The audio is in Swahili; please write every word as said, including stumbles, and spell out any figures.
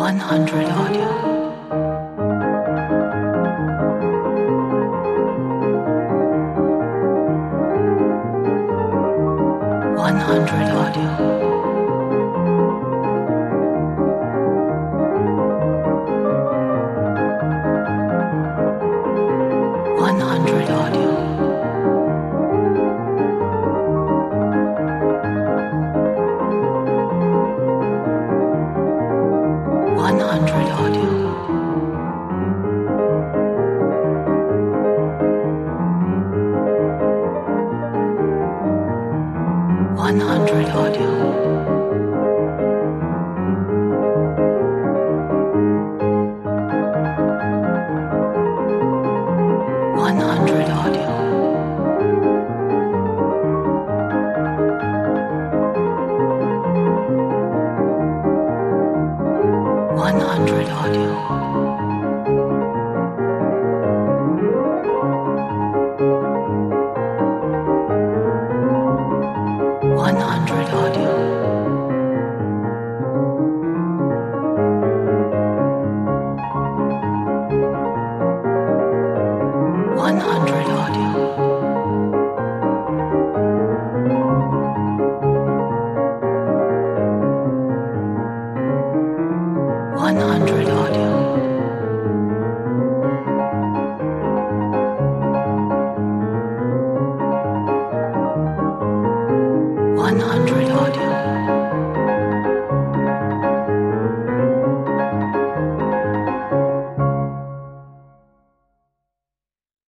one hundred audio. one hundred audio. one hundred audio. one hundred audio. one hundred audio. one hundred audio. one hundred audio.